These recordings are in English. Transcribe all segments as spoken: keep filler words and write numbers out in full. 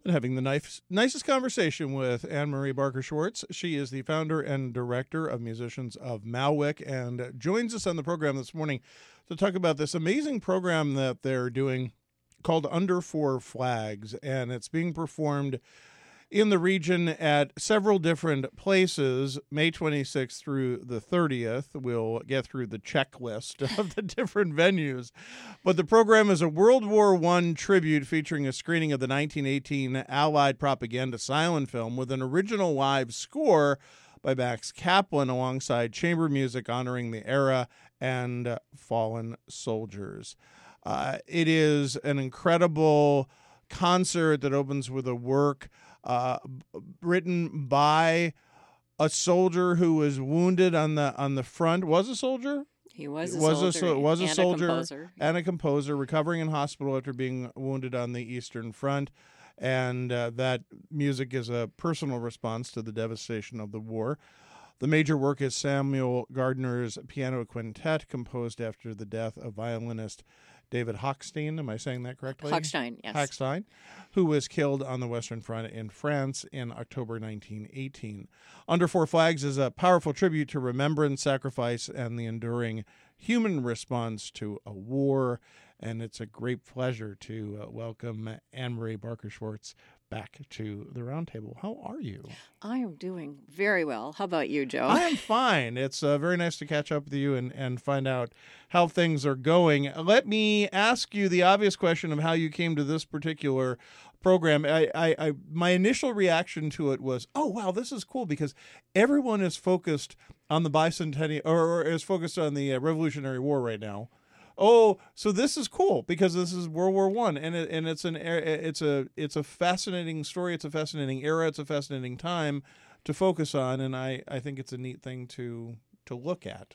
and having the nice, nicest conversation with Anne-Marie Barker Schwartz. She is the founder and director of Musicians of Malwick and joins us on the program this morning to talk about this amazing program that they're doing called Under Four Flags, and it's being performed in the region at several different places, May twenty-sixth through the thirtieth. We'll get through the checklist of the different venues. But the program is a World War One tribute featuring a screening of the nineteen eighteen Allied propaganda silent film with an original live score by Max Kaplan alongside chamber music honoring the era and uh, fallen soldiers. Uh, it is an incredible concert that opens with a work Uh, written by a soldier who was wounded on the on the front. Was a soldier. He was a was soldier. A, was a and soldier a composer. and a composer recovering in hospital after being wounded on the Eastern Front, and uh, that music is a personal response to the devastation of the war. The major work is Samuel Gardner's piano quintet, composed after the death of violinist David Hochstein, am I saying that correctly? Hochstein, yes. Hochstein, who was killed on the Western Front in France in October nineteen eighteen. Under Four Flags is a powerful tribute to remembrance, sacrifice, and the enduring human response to a war. And it's a great pleasure to uh, welcome Anne-Marie Barker Schwartz back to the roundtable. How are you? I am doing very well. How about you, Joe? I am fine. It's uh, very nice to catch up with you and, and find out how things are going. Let me ask you the obvious question of how you came to this particular program. I, I, I my initial reaction to it was, oh, wow, this is cool because everyone is focused on the bicentennial or, or is focused on the uh, Revolutionary War right now. Oh, so this is cool because this is World War One, and it, and it's an it's a it's a fascinating story. It's a fascinating era. It's a fascinating time to focus on, and I, I think it's a neat thing to to look at.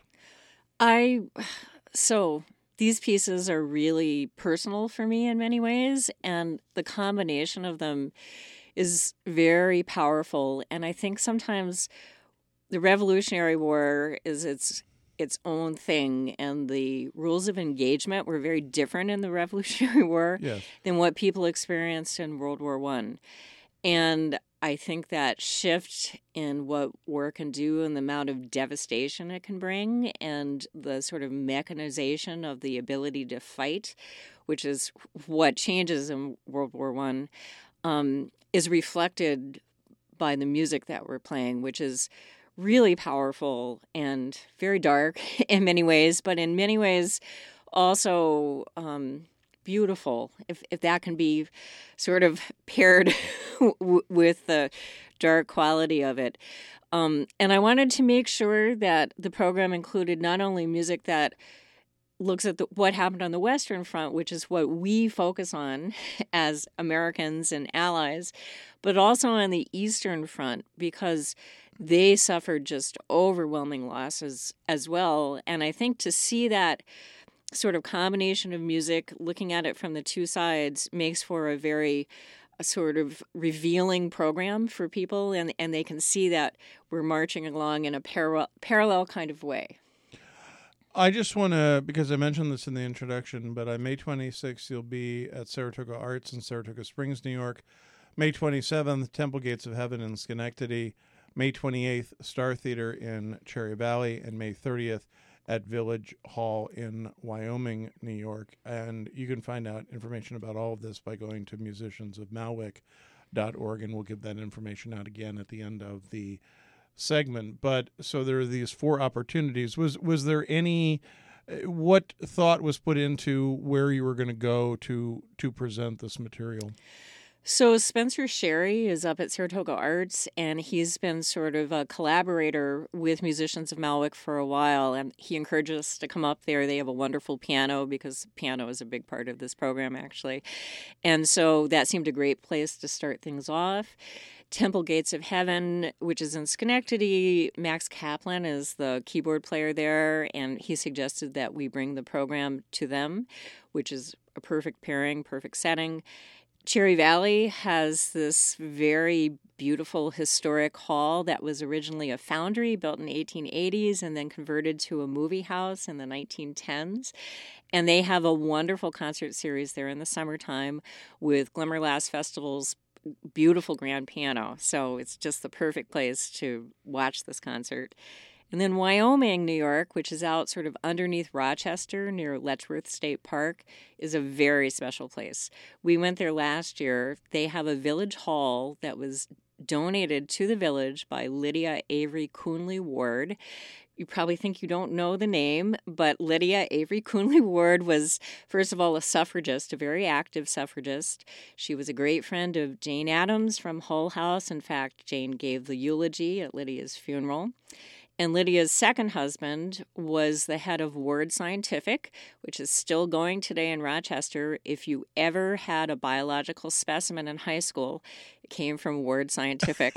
I so these pieces are really personal for me in many ways, and the combination of them is very powerful. And I think sometimes the Revolutionary War is its its own thing, and the rules of engagement were very different in the Revolutionary War yes. than what people experienced in World War One. And I think that shift in what war can do and the amount of devastation it can bring and the sort of mechanization of the ability to fight, which is what changes in World War One, um, is reflected by the music that we're playing, which is really powerful and very dark in many ways, but in many ways also um, beautiful, if if that can be sort of paired w- with the dark quality of it. Um, and I wanted to make sure that the program included not only music that looks at the, what happened on the Western Front, which is what we focus on as Americans and allies, but also on the Eastern Front, because they suffered just overwhelming losses as well. And I think to see that sort of combination of music, looking at it from the two sides, makes for a very a sort of revealing program for people, and, and they can see that we're marching along in a parallel, parallel kind of way. I just want to, because I mentioned this in the introduction, but on May twenty-sixth, you'll be at Saratoga Arts in Saratoga Springs, New York. May twenty-seventh, Temple Gates of Heaven in Schenectady. May twenty-eighth, Star Theater in Cherry Valley. And May thirtieth at Village Hall in Wyoming, New York. And you can find out information about all of this by going to musicians of malwick dot org, and we'll give that information out again at the end of the segment. But so there are these four opportunities. Was was there any, what thought was put into where you were going to go to to present this material? So Spencer Sherry is up at Saratoga Arts, and he's been sort of a collaborator with Musicians of Malwick for a while, and he encouraged us to come up there. They have a wonderful piano, because piano is a big part of this program, actually. And so that seemed a great place to start things off. Temple Gates of Heaven, which is in Schenectady, Max Kaplan is the keyboard player there, and he suggested that we bring the program to them, which is a perfect pairing, perfect setting. Cherry Valley has this very beautiful historic hall that was originally a foundry built in the eighteen eighties and then converted to a movie house in the nineteen tens. And they have a wonderful concert series there in the summertime with Glimmerlass Festivals beautiful grand piano. So it's just the perfect place to watch this concert. And then Wyoming, New York, which is out sort of underneath Rochester near Letchworth State Park, is a very special place. We went there last year. They have a village hall that was donated to the village by Lydia Avery Coonley Ward. You probably think you don't know the name, but Lydia Avery Coonley Ward was, first of all, a suffragist, a very active suffragist. She was a great friend of Jane Addams from Hull House. In fact, Jane gave the eulogy at Lydia's funeral. And Lydia's second husband was the head of Ward Scientific, which is still going today in Rochester. If you ever had a biological specimen in high school, it came from Ward Scientific.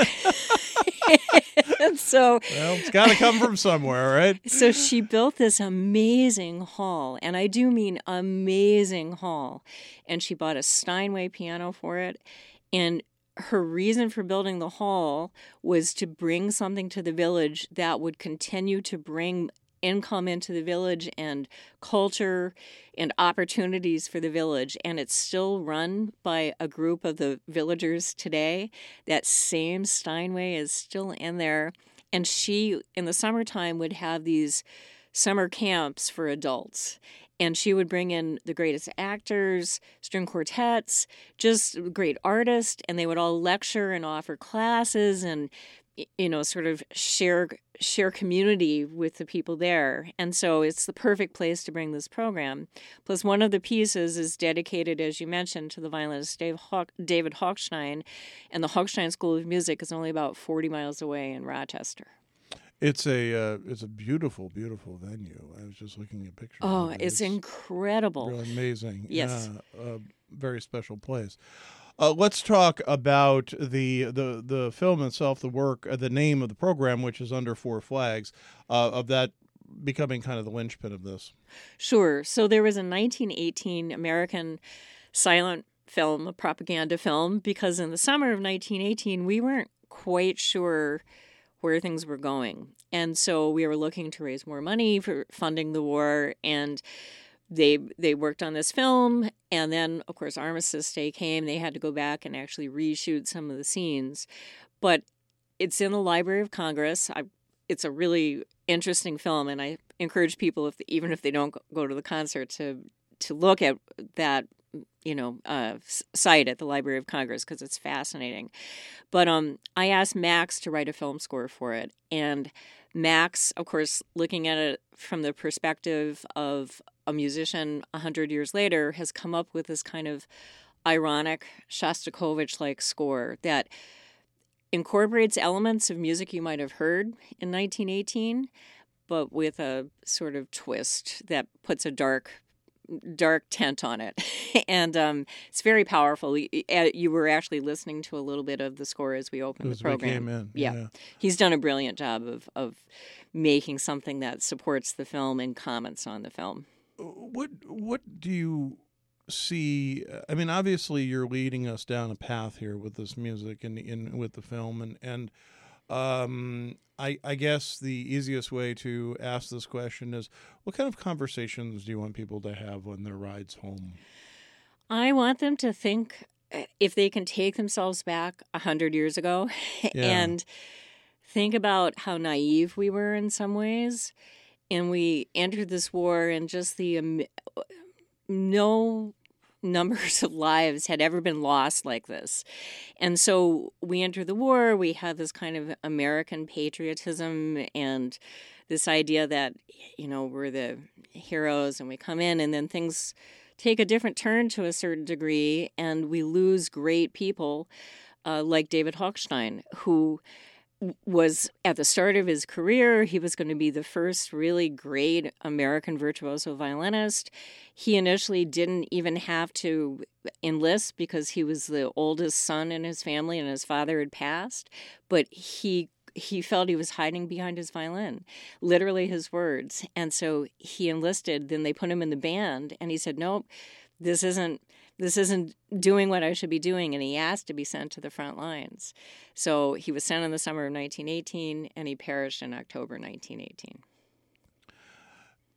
And so, well, it's got to come from somewhere, right? So she built this amazing hall, and I do mean amazing hall. And she bought a Steinway piano for it. And her reason for building the hall was to bring something to the village that would continue to bring income into the village and culture and opportunities for the village. And it's still run by a group of the villagers today. That same Steinway is still in there. And she, in the summertime, would have these summer camps for adults. And she would bring in the greatest actors, string quartets, just great artists, and they would all lecture and offer classes and, you know, sort of share share community with the people there. And so it's the perfect place to bring this program. Plus, one of the pieces is dedicated, as you mentioned, to the violinist Dave Hoch, David Hochstein, and the Hochstein School of Music is only about forty miles away in Rochester. It's a uh, it's a beautiful, beautiful venue. I was just looking at pictures. Oh, it. it's, it's incredible. Really amazing. Yes. Yeah, a very special place. Uh, let's talk about the, the the film itself, the work, uh, the name of the program, which is Under Four Flags, uh, of that becoming kind of the linchpin of this. Sure. So there was a nineteen eighteen American silent film, a propaganda film, because in the summer of nineteen eighteen, we weren't quite sure where things were going. And so we were looking to raise more money for funding the war, and they they worked on this film, and then, of course, Armistice Day came. They had to go back and actually reshoot some of the scenes. But it's in the Library of Congress. I, it's a really interesting film, and I encourage people, if even if they don't go to the concert, to to look at that you know, uh, site at the Library of Congress because it's fascinating. But um, I asked Max to write a film score for it. And Max, of course, looking at it from the perspective of a musician one hundred years later, has come up with this kind of ironic Shostakovich-like score that incorporates elements of music you might have heard in nineteen eighteen, but with a sort of twist that puts a dark dark tint on it. And um, it's very powerful. You were actually listening to a little bit of the score as we opened as the program. We came in. Yeah. yeah. He's done a brilliant job of, of making something that supports the film and comments on the film. What what do you see? I mean, obviously you're leading us down a path here with this music and in with the film, and and um, I I guess the easiest way to ask this question is, what kind of conversations do you want people to have on their rides home? I want them to think if they can take themselves back a hundred years ago Yeah. and think about how naive we were in some ways. And we entered this war, and just the um, no numbers of lives had ever been lost like this. And so we entered the war. We had this kind of American patriotism and this idea that, you know, we're the heroes and we come in, and then things take a different turn to a certain degree, and we lose great people uh, like David Hochstein, who was at the start of his career. He was going to be the first really great American virtuoso violinist. He initially didn't even have to enlist because he was the oldest son in his family and his father had passed, but he he felt he was hiding behind his violin, literally his words. And so he enlisted. Then they put him in the band, and he said, nope, this isn't This isn't doing what I should be doing, and he asked to be sent to the front lines. So he was sent in the summer of nineteen eighteen, and he perished in October nineteen eighteen.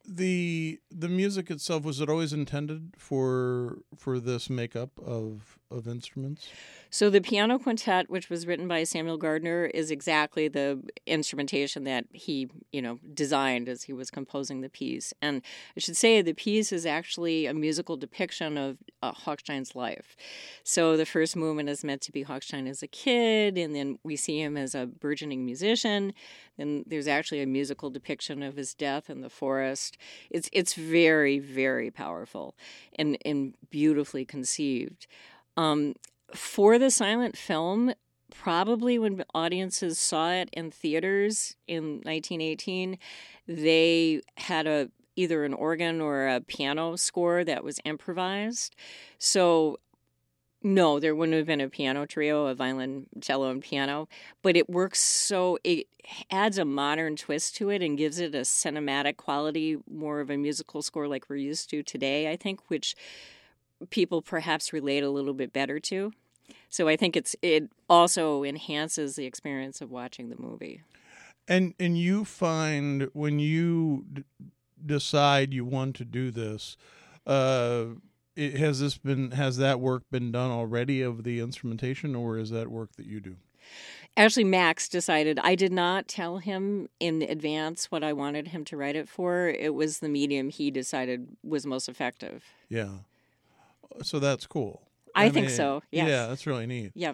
the the music itself, was it always intended for for this makeup of of instruments? So the piano quintet, which was written by Samuel Gardner, is exactly the instrumentation that he, you know, designed as he was composing the piece. And I should say the piece is actually a musical depiction of uh, Hochstein's life. So the first movement is meant to be Hochstein as a kid, and then we see him as a burgeoning musician. Then there's actually a musical depiction of his death in the forest. It's it's very, very powerful and, and beautifully conceived. Um, For the silent film, probably when audiences saw it in theaters in nineteen eighteen, they had a either an organ or a piano score that was improvised. So, no, there wouldn't have been a piano trio, a violin, cello, and piano, but it works so, it adds a modern twist to it and gives it a cinematic quality, more of a musical score like we're used to today, I think, which people perhaps relate a little bit better to. So I think it's it also enhances the experience of watching the movie. And and you find when you d- decide you want to do this, uh, it, has this been has that work been done already of the instrumentation, or is that work that you do? Actually, Max decided. I did not tell him in advance what I wanted him to write it for. It was the medium he decided was most effective. Yeah. So that's cool. I, I think mean, so, yes. Yeah, that's really neat. Yep.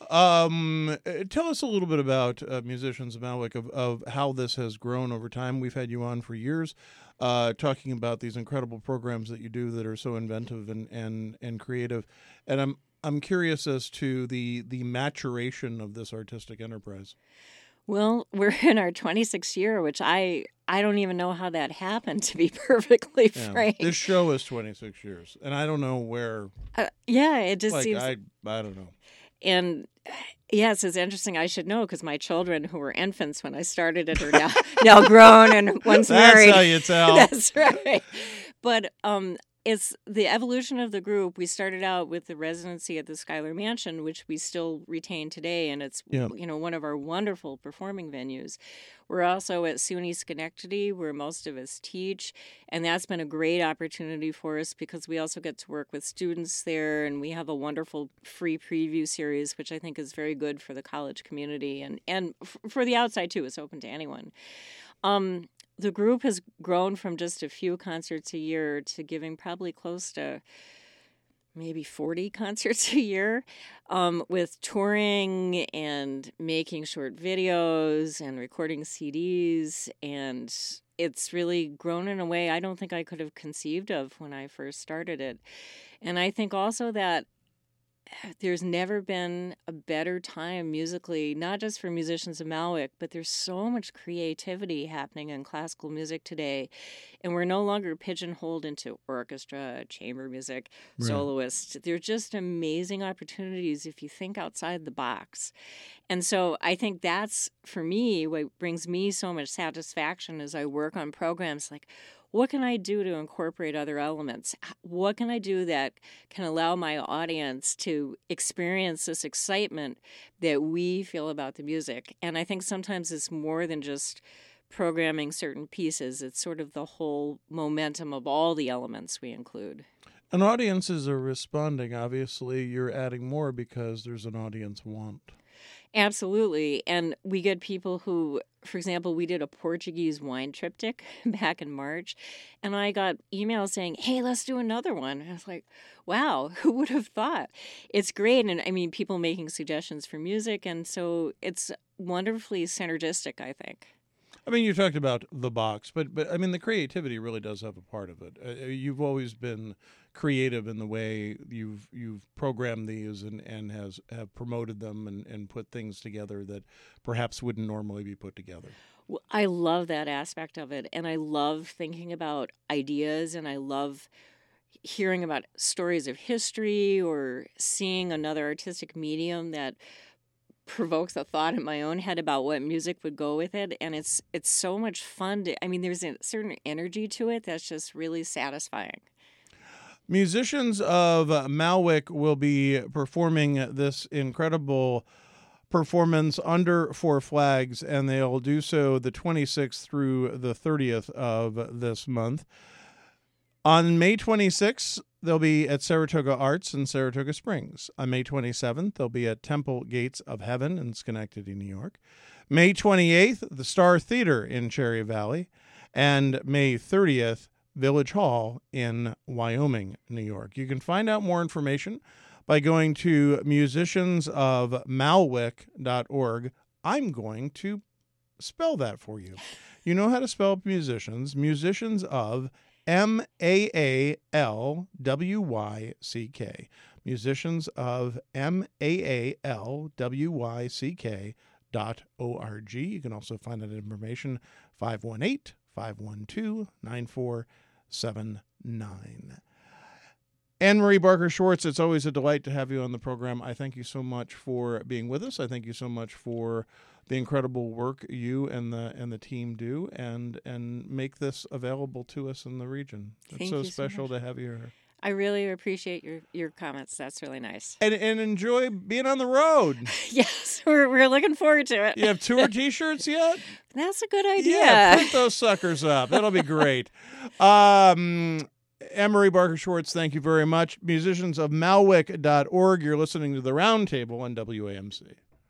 Um, uh, tell us a little bit about uh, Musicians of Malwick, of, of how this has grown over time. We've had you on for years uh, talking about these incredible programs that you do that are so inventive and, and, and creative. And I'm I'm curious as to the, the maturation of this artistic enterprise. Well, we're in our twenty-sixth year, which I I don't even know how that happened, to be perfectly Yeah. frank. This show is twenty-six years, and I don't know where. Uh, yeah, it just Like seems... I, I don't know. And yes, it's interesting. I should know because my children, who were infants when I started it, are now, now grown and one's That's married. how you tell. That's right. But um, it's the evolution of the group. We started out with the residency at the Schuyler Mansion, which we still retain today, and it's Yeah. you know one of our wonderful performing venues. We're also at SUNY Schenectady, where most of us teach, and that's been a great opportunity for us because we also get to work with students there, and we have a wonderful free preview series, which I think is very good for the college community and, and f- for the outside, too. It's open to anyone. Um, the group has grown from just a few concerts a year to giving probably close to maybe forty concerts a year, um, with touring and making short videos and recording C Ds. And it's really grown in a way I don't think I could have conceived of when I first started it. And I think also that there's never been a better time musically, not just for Musicians of Malwick, but there's so much creativity happening in classical music today. And we're no longer pigeonholed into orchestra, chamber music, Right. soloists. They're just amazing opportunities if you think outside the box. And so I think that's, for me, what brings me so much satisfaction as I work on programs like, what can I do to incorporate other elements? What can I do that can allow my audience to experience this excitement that we feel about the music? And I think sometimes it's more than just programming certain pieces. It's sort of the whole momentum of all the elements we include. And audiences are responding. Obviously, you're adding more because there's an audience want. Absolutely. And we get people who, for example, we did a Portuguese wine triptych back in March, and I got emails saying, hey, let's do another one. And I was like, wow, who would have thought? It's great. And I mean, people making suggestions for music. And so it's wonderfully synergistic, I think. I mean, you talked about the box, but but I mean, the creativity really does have a part of it. Uh, you've always been creative in the way you've you've programmed these and, and has have promoted them and, and put things together that perhaps wouldn't normally be put together. Well, I love that aspect of it, and I love thinking about ideas, and I love hearing about stories of history or seeing another artistic medium that provokes a thought in my own head about what music would go with it. And it's it's so much fun to, I mean, there's a certain energy to it that's just really satisfying. Musicians of uh, Malwick will be performing this incredible performance under Four Flags, and they'll do so the twenty-sixth through the thirtieth of this month. On May twenty-sixth, they'll be at Saratoga Arts in Saratoga Springs. On May twenty-seventh, they'll be at Temple Gates of Heaven in Schenectady, New York. May twenty-eighth, the Star Theater in Cherry Valley. And May thirtieth, Village Hall in Wyoming, New York. You can find out more information by going to musicians of malwick dot org. I'm going to spell that for you. You know how to spell musicians. Musicians of M A A L W Y C K. Musicians of M A A L W Y C K dot O R G. You can also find that information five one eight, five one two, nine four seven nine. Anne-Marie Barker Schwartz, it's always a delight to have you on the program. I thank you so much for being with us. I thank you so much for the incredible work you and the and the team do and and make this available to us in the region. It's Thank so you so special much. to have you here. I really appreciate your, your comments. That's really nice. And and enjoy being on the road. Yes, we're we're looking forward to it. You have tour T-shirts yet? That's a good idea. Yeah, print those suckers up. That'll be great. Um, Anne-Marie Barker Schwartz, thank you very much. Musicians of malwick dot org. You're listening to the Roundtable on W A M C.